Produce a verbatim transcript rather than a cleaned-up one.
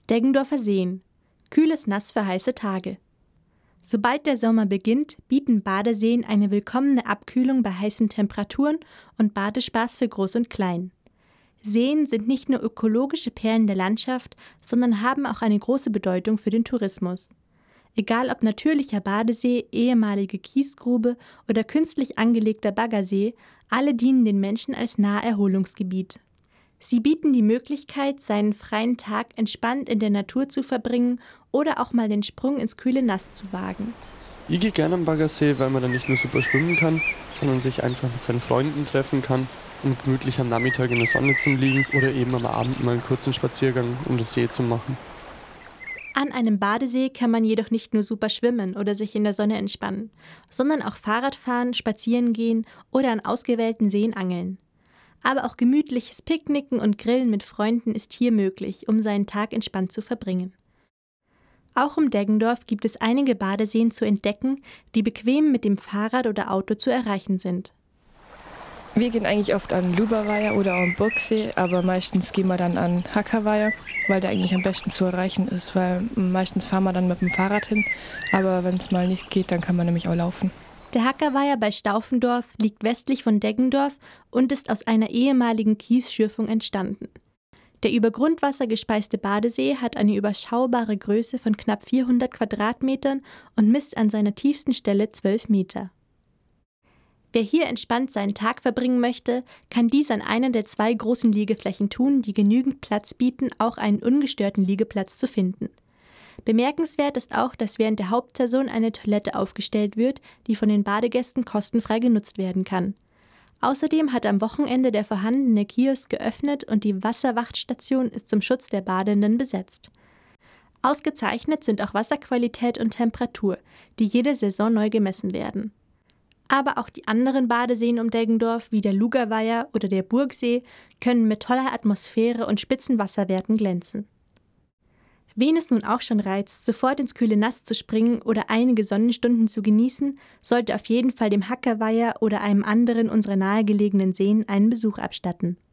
Deggendorfer Seen. Kühles Nass für heiße Tage. Sobald der Sommer beginnt, bieten Badeseen eine willkommene Abkühlung bei heißen Temperaturen und Badespaß für Groß und Klein. Seen sind nicht nur ökologische Perlen der Landschaft, sondern haben auch eine große Bedeutung für den Tourismus. Egal ob natürlicher Badesee, ehemalige Kiesgrube oder künstlich angelegter Baggersee, alle dienen den Menschen als Naherholungsgebiet. Sie bieten die Möglichkeit, seinen freien Tag entspannt in der Natur zu verbringen oder auch mal den Sprung ins kühle Nass zu wagen. Ich gehe gerne am Baggersee, weil man dann nicht nur super schwimmen kann, sondern sich einfach mit seinen Freunden treffen kann, um gemütlich am Nachmittag in der Sonne zu liegen oder eben am Abend mal einen kurzen Spaziergang um den See zu machen. An einem Badesee kann man jedoch nicht nur super schwimmen oder sich in der Sonne entspannen, sondern auch Fahrrad fahren, spazieren gehen oder an ausgewählten Seen angeln. Aber auch gemütliches Picknicken und Grillen mit Freunden ist hier möglich, um seinen Tag entspannt zu verbringen. Auch um Deggendorf gibt es einige Badeseen zu entdecken, die bequem mit dem Fahrrad oder Auto zu erreichen sind. Wir gehen eigentlich oft an Luberweiher oder auch am Burgsee, aber meistens gehen wir dann an Hackerweiher, weil der eigentlich am besten zu erreichen ist, weil meistens fahren wir dann mit dem Fahrrad hin, aber wenn es mal nicht geht, dann kann man nämlich auch laufen. Der Hackerweiher bei Staufendorf liegt westlich von Deggendorf und ist aus einer ehemaligen Kiesschürfung entstanden. Der über Grundwasser gespeiste Badesee hat eine überschaubare Größe von knapp vierhundert Quadratmetern und misst an seiner tiefsten Stelle zwölf Meter. Wer hier entspannt seinen Tag verbringen möchte, kann dies an einer der zwei großen Liegeflächen tun, die genügend Platz bieten, auch einen ungestörten Liegeplatz zu finden. Bemerkenswert ist auch, dass während der Hauptsaison eine Toilette aufgestellt wird, die von den Badegästen kostenfrei genutzt werden kann. Außerdem hat am Wochenende der vorhandene Kiosk geöffnet und die Wasserwachtstation ist zum Schutz der Badenden besetzt. Ausgezeichnet sind auch Wasserqualität und Temperatur, die jede Saison neu gemessen werden. Aber auch die anderen Badeseen um Deggendorf, wie der Lugerweiher oder der Burgsee, können mit toller Atmosphäre und spitzen Wasserwerten glänzen. Wen es nun auch schon reizt, sofort ins kühle Nass zu springen oder einige Sonnenstunden zu genießen, sollte auf jeden Fall dem Hackerweiher oder einem anderen unserer nahegelegenen Seen einen Besuch abstatten.